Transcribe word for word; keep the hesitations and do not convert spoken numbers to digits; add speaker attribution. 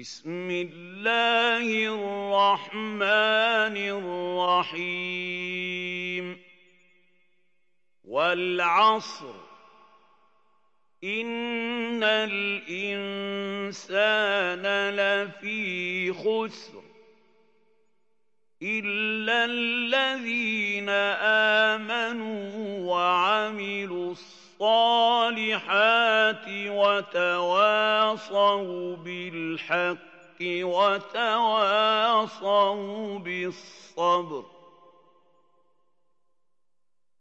Speaker 1: بسم الله الرحمن الرحيم والعصر إن الإنسان لفي خسر إلا الذين آمنوا وعملوا الصالحات وتواصوا بالحق وتواصوا بالصبر